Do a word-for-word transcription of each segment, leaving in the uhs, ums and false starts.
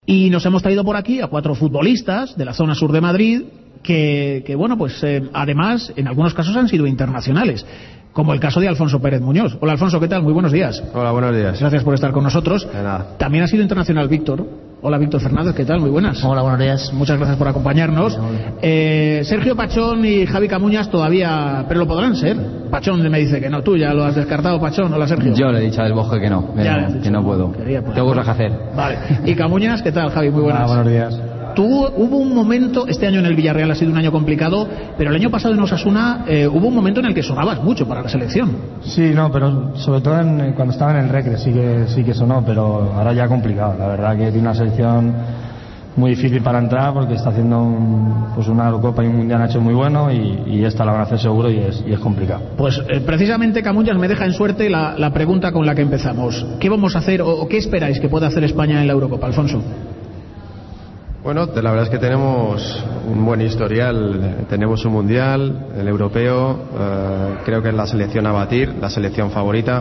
Y nos hemos traído por aquí a cuatro futbolistas de la zona sur de Madrid que, que bueno, pues eh, además en algunos casos han sido internacionales, como el caso de Alfonso Pérez Muñoz. Hola Alfonso, ¿qué tal? Muy buenos días. Hola, buenos días. Gracias por estar con nosotros. De nada. También ha sido internacional Víctor. Hola Víctor Fernández, ¿qué tal? Muy buenas. Hola, buenos días. Muchas gracias por acompañarnos. Eh, Sergio Pachón y Javi Camuñas todavía, pero lo podrán ser. Pachón me dice que no, tú ya lo has descartado, Pachón. Hola Sergio. Yo le he dicho a Del Bosque que no, Ya, que, que no puedo. Tengo cosas que hacer. Vale. ¿Y Camuñas, qué tal, Javi? Muy buenas. Hola, buenos días. Tú, hubo un momento, este año en el Villarreal ha sido un año complicado, pero el año pasado en Osasuna eh, hubo un momento en el que sonabas mucho para la selección. Sí, no, pero sobre todo en, cuando estaba en el Recre sí que, sí que sonó, pero ahora ya complicado. La verdad que tiene una selección muy difícil para entrar porque está haciendo un, pues una Eurocopa y un Mundial hecho muy bueno y, y esta la van a hacer seguro y es, y es complicado. Pues eh, precisamente Camuñas me deja en suerte la, la pregunta con la que empezamos. ¿Qué vamos a hacer o, o qué esperáis que pueda hacer España en la Eurocopa, Alfonso? Bueno, la verdad es que tenemos un buen historial, tenemos un mundial, el europeo, eh, creo que es la selección a batir, la selección favorita,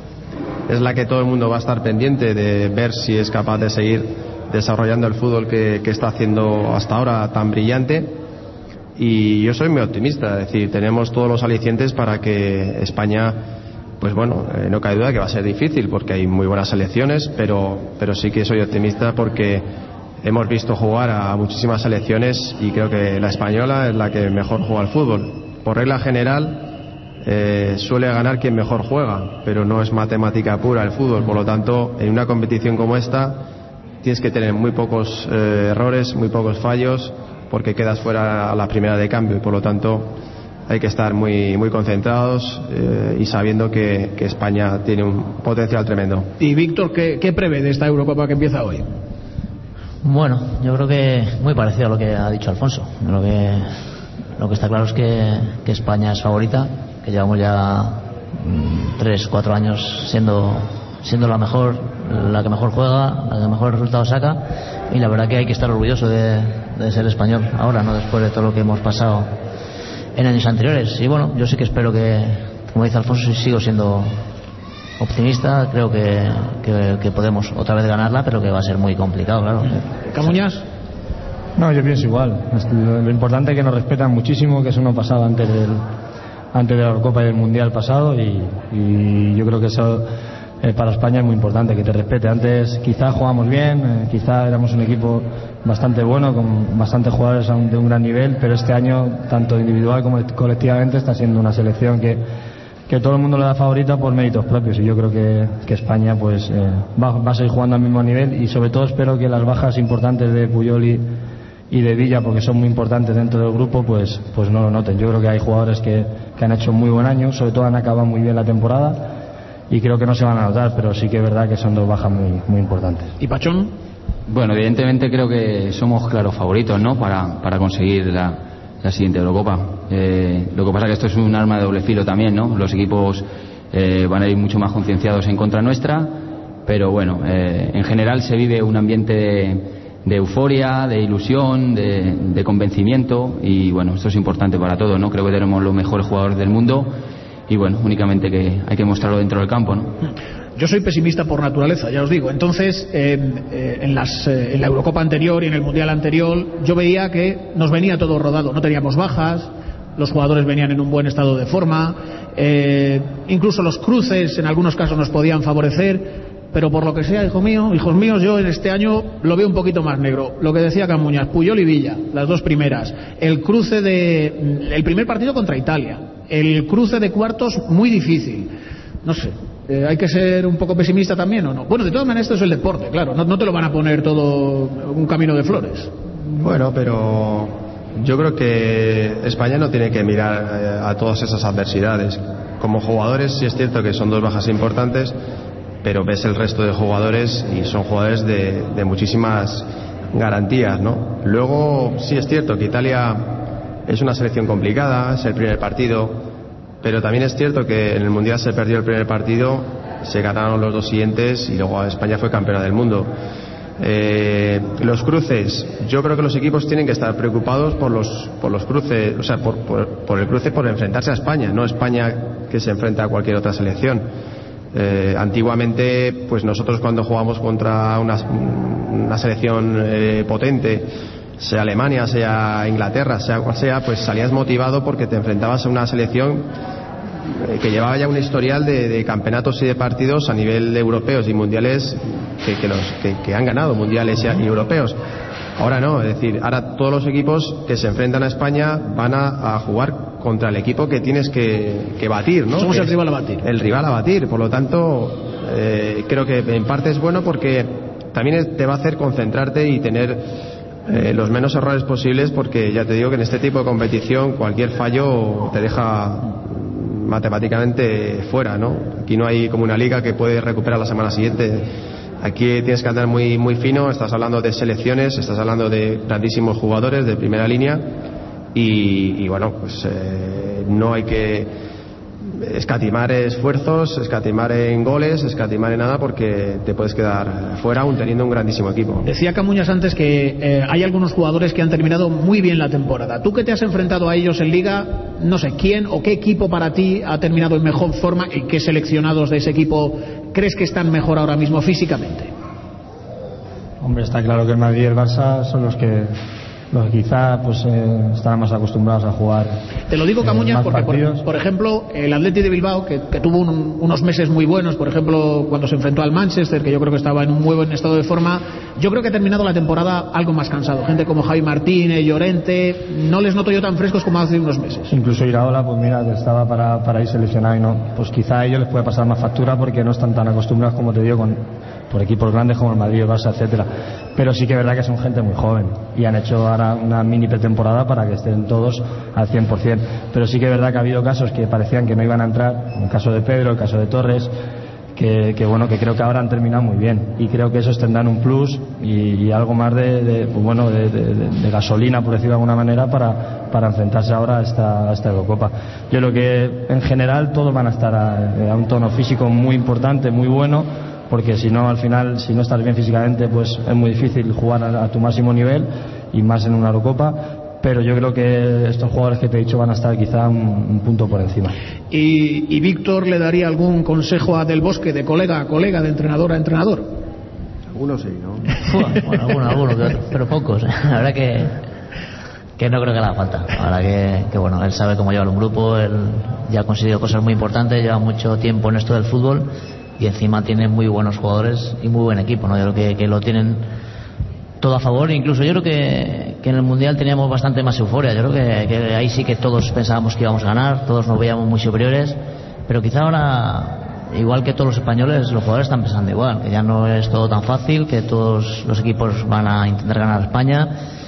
es la que todo el mundo va a estar pendiente de ver si es capaz de seguir desarrollando el fútbol que, que está haciendo hasta ahora tan brillante, y yo soy muy optimista, es decir, tenemos todos los alicientes para que España, pues bueno, eh, no cabe duda que va a ser difícil porque hay muy buenas selecciones, pero, pero sí que soy optimista porque hemos visto jugar a muchísimas selecciones y creo que la española es la que mejor juega al fútbol. Por regla general eh, suele ganar quien mejor juega, pero no es matemática pura el fútbol. Por lo tanto, en una competición como esta tienes que tener muy pocos eh, errores, muy pocos fallos, porque quedas fuera a la primera de cambio y por lo tanto hay que estar muy, muy concentrados eh, y sabiendo que, que España tiene un potencial tremendo. Y Víctor, ¿qué, qué prevé de esta Eurocopa que empieza hoy? Bueno, yo creo que muy parecido a lo que ha dicho Alfonso. Lo que, lo que está claro es que, que España es favorita, que llevamos ya mmm, tres, cuatro años siendo, siendo la mejor, la que mejor juega, la que mejor resultados saca, y la verdad que hay que estar orgulloso de, de ser español ahora, no después de todo lo que hemos pasado en años anteriores. Y bueno, yo sí que espero que, como dice Alfonso, sigo siendo optimista, creo que, que, que podemos otra vez ganarla, pero que va a ser muy complicado, claro. ¿Camuñas? No, yo pienso igual. Lo importante es que nos respetan muchísimo, que eso no pasaba antes del antes de la Eurocopa y del Mundial pasado, y, y yo creo que eso eh, para España es muy importante, que te respete. Antes quizás jugábamos bien, eh, quizás éramos un equipo bastante bueno, con bastantes jugadores de un gran nivel, pero este año, tanto individual como colectivamente, está siendo una selección que que todo el mundo le da favorita por méritos propios, y yo creo que, que España pues eh, va, va a seguir jugando al mismo nivel, y sobre todo espero que las bajas importantes de Puyol y, y de Villa, porque son muy importantes dentro del grupo, pues, pues no lo noten. Yo creo que hay jugadores que, que han hecho muy buen año, sobre todo han acabado muy bien la temporada, y creo que no se van a notar, pero sí que es verdad que son dos bajas muy, muy importantes. ¿Y Pachón? Bueno, evidentemente creo que somos claros favoritos, ¿no?, para, para conseguir la, la siguiente Eurocopa. Eh, lo que pasa es que esto es un arma de doble filo también, ¿no? Los equipos eh, van a ir mucho más concienciados en contra nuestra, pero bueno, eh, en general se vive un ambiente de, de euforia, de ilusión, de, de convencimiento, y bueno, esto es importante para todos, ¿no? Creo que tenemos los mejores jugadores del mundo y bueno, únicamente que hay que mostrarlo dentro del campo, ¿no? Yo soy pesimista por naturaleza, ya os digo. Entonces, eh, eh, en, las, eh, en la Eurocopa anterior y en el Mundial anterior, yo veía que nos venía todo rodado. No teníamos bajas, los jugadores venían en un buen estado de forma, eh, incluso los cruces en algunos casos nos podían favorecer, pero por lo que sea, hijo mío, hijos míos, yo en este año lo veo un poquito más negro. Lo que decía Camuñas, Puyol y Villa, las dos primeras. El cruce de... el primer partido contra Italia. El cruce de cuartos muy difícil. No sé, eh, hay que ser un poco pesimista también, ¿o no? Bueno, de todas maneras esto es el deporte, claro, no, no te lo van a poner todo un camino de flores. Bueno, pero yo creo que España no tiene que mirar a todas esas adversidades. Como jugadores sí es cierto que son dos bajas importantes, pero ves el resto de jugadores y son jugadores de, de muchísimas garantías, ¿no? Luego sí es cierto que Italia es una selección complicada, es el primer partido, pero también es cierto que en el Mundial se perdió el primer partido, se ganaron los dos siguientes y luego España fue campeona del mundo. Eh, los cruces, yo creo que los equipos tienen que estar preocupados por los por los cruces, o sea, por, por, por el cruce, por enfrentarse a España, no España que se enfrenta a cualquier otra selección. Eh, antiguamente, pues nosotros cuando jugamos contra una, una selección eh, potente, sea Alemania, sea Inglaterra, sea cual sea, pues salías motivado porque te enfrentabas a una selección que llevaba ya un historial de, de campeonatos y de partidos a nivel de europeos y mundiales que, que, los, que, que han ganado mundiales y, y europeos. Ahora no, es decir, ahora todos los equipos que se enfrentan a España van a, a jugar contra el equipo que tienes que, que batir, ¿no? Somos que el rival a batir. El rival a batir, por lo tanto, eh, creo que en parte es bueno porque también te va a hacer concentrarte y tener eh, los menos errores posibles, porque ya te digo que en este tipo de competición cualquier fallo te deja matemáticamente fuera, ¿no? Aquí no hay como una liga que puede recuperar la semana siguiente. Aquí tienes que andar muy muy fino, estás hablando de selecciones, estás hablando de grandísimos jugadores de primera línea y, y bueno, pues eh, no hay que escatimar esfuerzos, escatimar en goles, escatimar en nada, porque te puedes quedar fuera aún teniendo un grandísimo equipo. Decía Camuñas antes que eh, hay algunos jugadores que han terminado muy bien la temporada. Tú que te has enfrentado a ellos en Liga, no sé, ¿quién o qué equipo para ti ha terminado en mejor forma y qué seleccionados de ese equipo crees que están mejor ahora mismo físicamente? Hombre, está claro que el Madrid y el Barça son los que los que quizá pues eh, están más acostumbrados a jugar. Te lo digo, Camuñas, eh, porque por, por ejemplo el Athletic de Bilbao, que, que tuvo un, unos meses muy buenos, por ejemplo cuando se enfrentó al Manchester, que yo creo que estaba en un muy buen estado de forma, yo creo que ha terminado la temporada algo más cansado. Gente como Javi Martínez, Llorente, no les noto yo tan frescos como hace unos meses. Incluso Iraola, pues mira, estaba para, para ir seleccionado y no, pues quizá a ellos les puede pasar más factura porque no están tan acostumbrados, como te digo, con por equipos grandes como el Madrid, el Barça, etcétera. Pero sí que es verdad que son gente muy joven y han hecho ahora una mini pretemporada para que estén todos al cien por ciento. Pero sí que es verdad que ha habido casos que parecían que no iban a entrar, el caso de Pedro, el caso de Torres, que, que bueno, que creo que ahora han terminado muy bien y creo que esos tendrán un plus y, y algo más de, de pues bueno, de, de, de, de gasolina, por decirlo de alguna manera, para, para enfrentarse ahora a esta, a esta Eurocopa. Yo creo que en general todos van a estar a, a un tono físico muy importante, muy bueno, porque si no, al final, si no estás bien físicamente, pues es muy difícil jugar a, a tu máximo nivel y más en una Eurocopa. Pero yo creo que estos jugadores que te he dicho van a estar quizá un, un punto por encima. ¿Y, y Víctor le daría algún consejo a Del Bosque, de colega a colega, de entrenador a entrenador? Algunos sí, ¿no? Bueno, algunos, algunos que otros, pero pocos. La verdad que, que no creo que le haga falta. La verdad que, que bueno, él sabe cómo llevar un grupo, él ya ha conseguido cosas muy importantes, lleva mucho tiempo en esto del fútbol y encima tiene muy buenos jugadores y muy buen equipo, ¿no? Yo creo que, que lo tienen todo a favor. Incluso yo creo que, que en el Mundial teníamos bastante más euforia. Yo creo que, que ahí sí que todos pensábamos que íbamos a ganar, todos nos veíamos muy superiores, pero quizá ahora, igual que todos los españoles, los jugadores están pensando igual, que ya no es todo tan fácil, que todos los equipos van a intentar ganar a España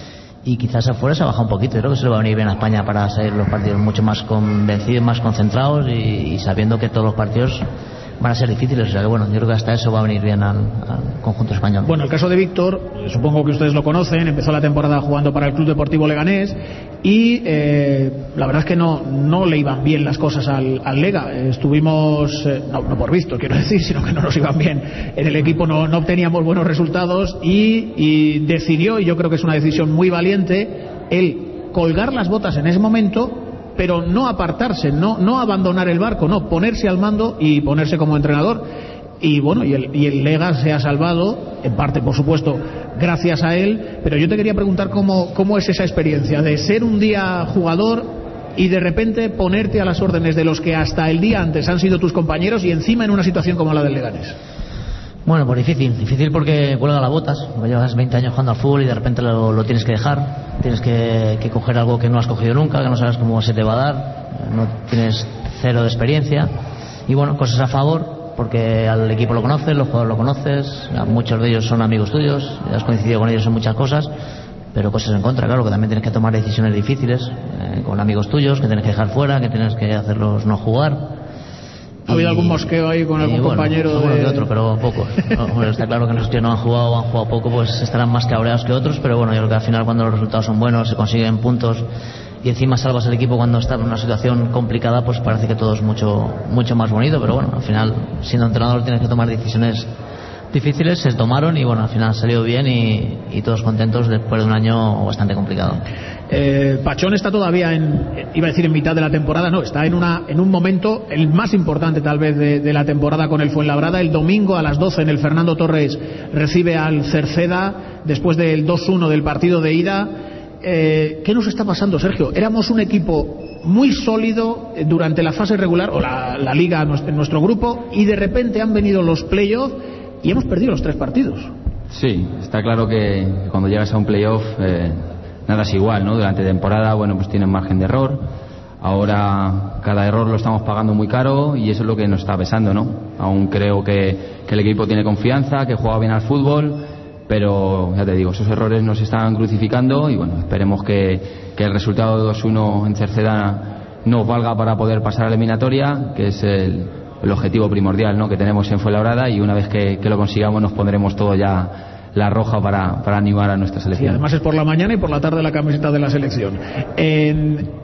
y quizás afuera se ha bajado un poquito. Yo creo que se le va a venir bien a España para salir los partidos mucho más convencidos, más concentrados y, y sabiendo que todos los partidos van a ser difíciles. O sea que bueno, yo creo que hasta eso va a venir bien al, al conjunto español. Bueno, el caso de Víctor, supongo que ustedes lo conocen, empezó la temporada jugando para el Club Deportivo Leganés y eh, la verdad es que no, no le iban bien las cosas al, al Lega. Estuvimos, eh, no, no por Víctor quiero decir, sino que no nos iban bien. En el equipo no, no obteníamos buenos resultados y, y decidió, y yo creo que es una decisión muy valiente, el colgar las botas en ese momento, pero no apartarse, no, no abandonar el barco, no, ponerse al mando y ponerse como entrenador. Y bueno, y el, y el Lega se ha salvado, en parte por supuesto gracias a él, pero yo te quería preguntar cómo, cómo es esa experiencia de ser un día jugador y de repente ponerte a las órdenes de los que hasta el día antes han sido tus compañeros y encima en una situación como la del Leganés. Bueno, pues difícil, difícil porque cuelga las botas, porque llevas veinte años jugando al fútbol y de repente lo, lo tienes que dejar, tienes que, que coger algo que no has cogido nunca, que no sabes cómo se te va a dar, no tienes cero de experiencia y bueno, cosas a favor, porque al equipo lo conoces, los jugadores lo conoces, muchos de ellos son amigos tuyos, has coincidido con ellos en muchas cosas, pero cosas en contra, claro, que también tienes que tomar decisiones difíciles eh, con amigos tuyos, que tienes que dejar fuera, que tienes que hacerlos no jugar. ¿Ha habido algún mosqueo ahí con algún bueno, compañero? Uno de... que otro, pero pocos. No, bueno, está claro que los que no han jugado o han jugado poco, pues estarán más cabreados que otros, pero bueno, yo creo que al final cuando los resultados son buenos, se consiguen puntos y encima salvas el equipo cuando está en una situación complicada, pues parece que todo es mucho, mucho más bonito, pero bueno, al final, siendo entrenador tienes que tomar decisiones difíciles, se tomaron y bueno, al final salió bien y, y todos contentos después de un año bastante complicado. Eh, Pachón está todavía en, iba a decir en mitad de la temporada, no, está en una en un momento, el más importante tal vez de, de la temporada con el Fuenlabrada. El domingo a las doce en el Fernando Torres recibe al Cerceda después del dos uno del partido de ida. Eh, ¿Qué nos está pasando, Sergio? Éramos un equipo muy sólido durante la fase regular o la, la liga en nuestro grupo, y de repente han venido los playoffs y hemos perdido los tres partidos. Sí, está claro que cuando llegas a un playoff eh, nada es igual, ¿no? Durante temporada, bueno, pues tienen margen de error. Ahora cada error lo estamos pagando muy caro y eso es lo que nos está pesando, ¿no? Aún creo que, que el equipo tiene confianza, que juega bien al fútbol, pero ya te digo, esos errores nos están crucificando y bueno, esperemos que, que el resultado de dos uno en Cerceda nos valga para poder pasar a la eliminatoria, que es el, el objetivo primordial, ¿no?, que tenemos en Fuenlabrada, y una vez que, que lo consigamos nos pondremos todo ya la roja para, para animar a nuestra selección. Sí, además es por la mañana y por la tarde la camiseta de la selección. En...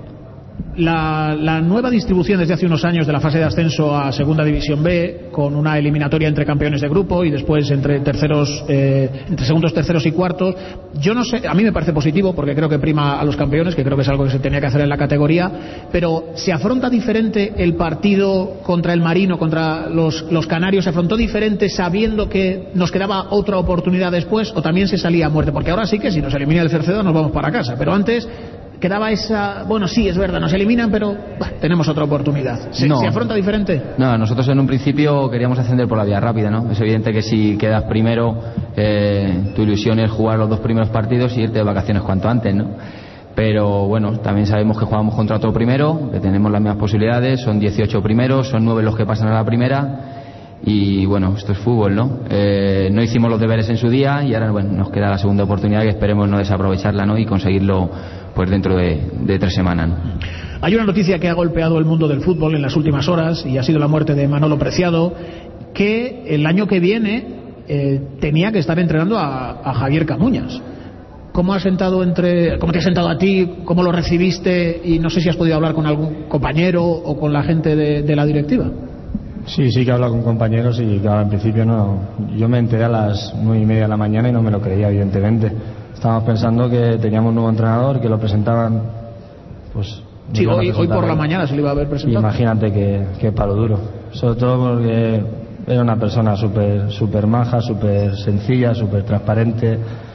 La, la nueva distribución desde hace unos años de la fase de ascenso a Segunda División B, con una eliminatoria entre campeones de grupo y después entre terceros, eh, entre segundos, terceros y cuartos, yo no sé, a mí me parece positivo porque creo que prima a los campeones, que creo que es algo que se tenía que hacer en la categoría, pero ¿se afronta diferente el partido contra el Marino, contra los, los Canarios? ¿Se afrontó diferente sabiendo que nos quedaba otra oportunidad después, o también se salía a muerte? Porque ahora sí que si nos elimina el Cerceda nos vamos para casa, pero antes quedaba esa, bueno, sí, es verdad, nos eliminan, pero bah, tenemos otra oportunidad. ¿Se, no. ¿Se afronta diferente? No, nosotros en un principio queríamos ascender por la vía rápida, ¿no? Es evidente que si quedas primero, eh, tu ilusión es jugar los dos primeros partidos y irte de vacaciones cuanto antes, ¿no? Pero bueno, también sabemos que jugamos contra otro primero, que tenemos las mismas posibilidades, son dieciocho primeros, son nueve los que pasan a la primera. Y bueno, esto es fútbol, ¿no? Eh, no hicimos los deberes en su día y ahora, bueno, nos queda la segunda oportunidad, que esperemos no desaprovecharla, ¿no? Y conseguirlo pues dentro de, de tres semanas, ¿no? Hay una noticia que ha golpeado el mundo del fútbol en las últimas horas y ha sido la muerte de Manolo Preciado, que el año que viene eh, tenía que estar entrenando a, a Javier Camuñas. ¿Cómo has sentado entre, cómo te has sentado a ti? ¿Cómo lo recibiste? Y no sé si has podido hablar con algún compañero o con la gente de, de la directiva. Sí, sí que he hablado con compañeros y claro, en principio no. Yo me enteré a las nueve y media de la mañana y no me lo creía, evidentemente. Estábamos pensando que teníamos un nuevo entrenador, que lo presentaban, pues... Sí, hoy, hoy por la mañana se le iba a haber presentado. Imagínate que, que palo duro. Sobre todo porque era una persona súper super maja, súper sencilla, súper transparente.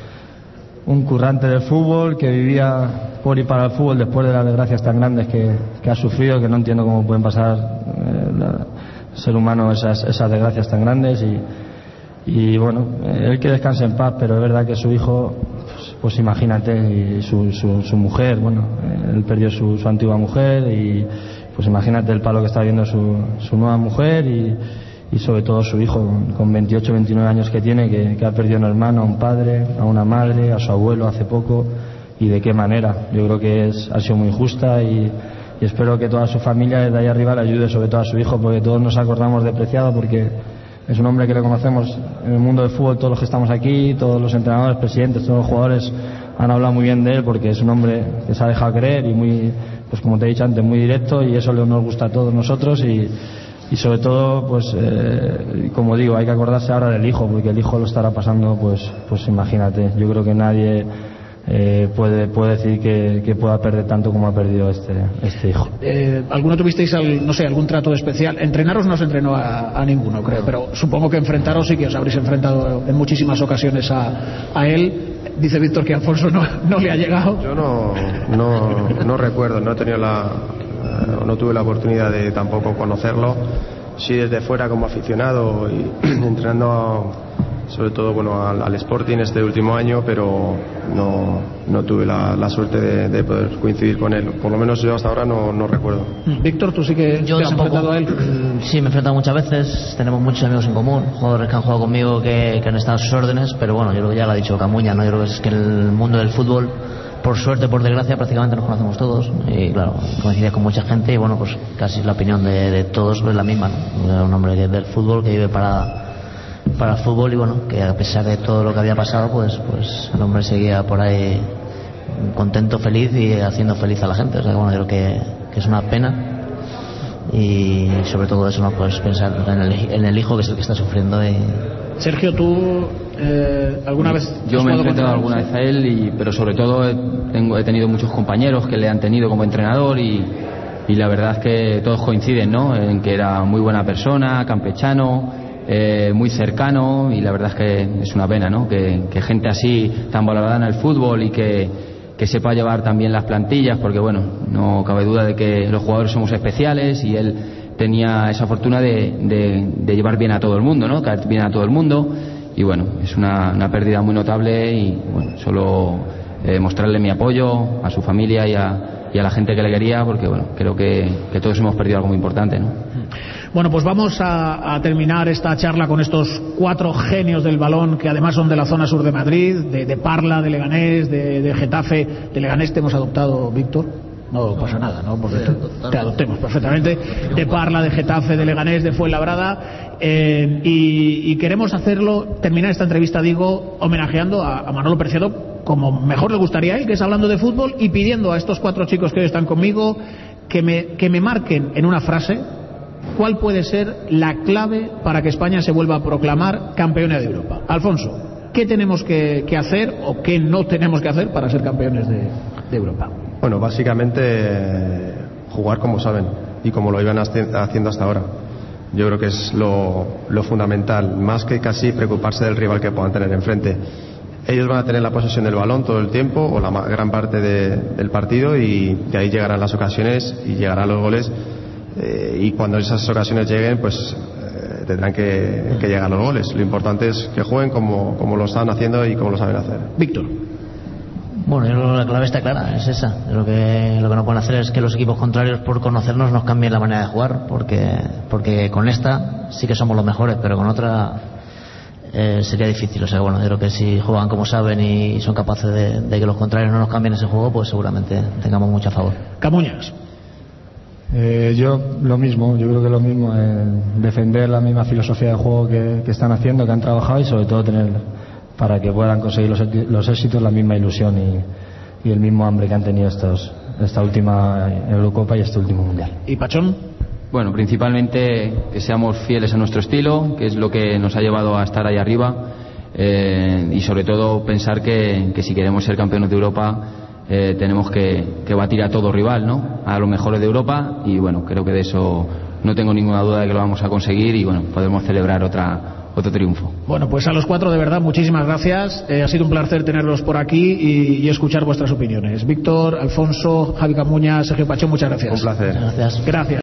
Un currante del fútbol que vivía por y para el fútbol después de las desgracias tan grandes que, que ha sufrido, que no entiendo cómo pueden pasar eh, la, el ser humano esas, esas desgracias tan grandes. Y, y bueno, él que descanse en paz, pero es verdad que su hijo, pues, pues imagínate, y su, su, su mujer, bueno, él perdió su, su antigua mujer y pues imagínate el palo que está viendo su, su nueva mujer y, y sobre todo su hijo con, con veintiocho, veintinueve años que tiene, que, que ha perdido un hermano, a un padre, a una madre, a su abuelo hace poco, y de qué manera. Yo creo que es, ha sido muy injusta y, y espero que toda su familia desde ahí arriba le ayude, sobre todo a su hijo, porque todos nos acordamos de Preciado, porque es un hombre que le conocemos en el mundo del fútbol, todos los que estamos aquí, todos los entrenadores, presidentes, todos los jugadores han hablado muy bien de él, porque es un hombre que se ha dejado creer y muy, pues como te he dicho antes, muy directo, y eso nos gusta a todos nosotros. Y, y sobre todo, pues eh, como digo, hay que acordarse ahora del hijo, porque el hijo lo estará pasando, pues pues imagínate. Yo creo que nadie eh, puede puede decir que, que pueda perder tanto como ha perdido este este hijo. Eh, ¿Alguno tuvisteis, al, no sé, algún trato especial? Entrenaros no os entrenó a, a ninguno, creo, pero supongo que enfrentaros sí que os habréis enfrentado en muchísimas ocasiones a, a él. Dice Víctor que Alfonso no, no le ha llegado. Yo no, no, no recuerdo, no he tenido la, no tuve la oportunidad de tampoco conocerlo. Sí, desde fuera como aficionado y entrenando sobre todo bueno al, al Sporting este último año, pero no, no tuve la, la suerte de, de poder coincidir con él. Por lo menos yo hasta ahora no, no recuerdo. Víctor, tú sí que yo te has enfrentado a él. Sí, me he enfrentado muchas veces. Tenemos muchos amigos en común, jugadores que han jugado conmigo que, que han estado a sus órdenes, pero bueno, yo creo que ya lo ha dicho Camuña, ¿no? Yo creo que es que en el mundo del fútbol, por suerte, por desgracia, prácticamente nos conocemos todos y claro, coincides con mucha gente y bueno, pues casi la opinión de, de todos es la misma, ¿no? Era un hombre del fútbol que vive para para el fútbol y bueno, que a pesar de todo lo que había pasado, pues pues el hombre seguía por ahí contento, feliz y haciendo feliz a la gente. O sea, bueno, creo que, que es una pena y sobre todo eso no puedes pensar en el, en el hijo, que es el que está sufriendo. Y... Sergio, tú Eh, ¿Alguna vez? Yo me he enfrentado alguna vez a él, y, pero sobre todo he, tengo, he tenido muchos compañeros que le han tenido como entrenador y, y la verdad es que todos coinciden, ¿no?, en que era muy buena persona, campechano, eh, muy cercano, y la verdad es que es una pena, ¿no?, que, que gente así tan valorada en el fútbol y que, que sepa llevar también las plantillas, porque bueno, no cabe duda de que los jugadores somos especiales y él tenía esa fortuna de, de, de llevar bien a todo el mundo, ¿no?, caer bien a todo el mundo. Y bueno, es una, una pérdida muy notable y bueno, solo eh, mostrarle mi apoyo a su familia y a, y a la gente que le quería, porque bueno, creo que, que todos hemos perdido algo muy importante, ¿no? Bueno, pues vamos a, a terminar esta charla con estos cuatro genios del balón, que además son de la zona sur de Madrid, de, de Parla, de Leganés, de, de Getafe. De Leganés te hemos adoptado, Víctor. No pasa nada, ¿no? Porque te, te adoptemos perfectamente. De Parla, de Getafe, de Leganés, de Fuenlabrada. Eh, y, y queremos hacerlo, terminar esta entrevista, digo, homenajeando a, a Manolo Preciado, como mejor le gustaría a él, que es hablando de fútbol, y pidiendo a estos cuatro chicos que hoy están conmigo que me, que me marquen en una frase cuál puede ser la clave para que España se vuelva a proclamar campeona de Europa. Alfonso, ¿qué tenemos que, que hacer o qué no tenemos que hacer para ser campeones de, de Europa? Bueno, básicamente jugar como saben y como lo iban haciendo hasta ahora. Yo creo que es lo, lo fundamental, más que casi preocuparse del rival que puedan tener enfrente. Ellos van a tener la posesión del balón todo el tiempo, o la gran parte de, del partido, y de ahí llegarán las ocasiones y llegarán los goles, eh, y cuando esas ocasiones lleguen, pues eh, tendrán que, que llegar los goles. Lo importante es que jueguen como, como lo están haciendo y como lo saben hacer. Víctor. Bueno, yo creo que la clave está clara, es esa. Lo que, lo que no pueden hacer es que los equipos contrarios, por conocernos, nos cambien la manera de jugar, porque, porque con esta sí que somos los mejores, pero con otra eh, sería difícil. O sea, bueno, yo creo que si juegan como saben y son capaces de, de que los contrarios no nos cambien ese juego, pues seguramente tengamos mucho a favor. Camuñas. Eh, yo lo mismo, yo creo que lo mismo, eh, defender la misma filosofía de juego que, que están haciendo, que han trabajado, y sobre todo tener, para que puedan conseguir los, los éxitos, la misma ilusión y, y el mismo hambre que han tenido estos, esta última Eurocopa y este último Mundial. ¿Y Pachón? Bueno, principalmente que seamos fieles a nuestro estilo, que es lo que nos ha llevado a estar ahí arriba, eh, y sobre todo pensar que, que si queremos ser campeones de Europa, eh, tenemos que, que batir a todo rival, ¿no?, a los mejores de Europa, y bueno, creo que de eso no tengo ninguna duda de que lo vamos a conseguir, y bueno, podemos celebrar otra otro triunfo. Bueno, pues a los cuatro, de verdad, muchísimas gracias. Eh, ha sido un placer tenerlos por aquí y, y escuchar vuestras opiniones. Víctor, Alfonso, Javi Camuñas, Sergio Pachón, muchas gracias. Un placer. Gracias. Gracias.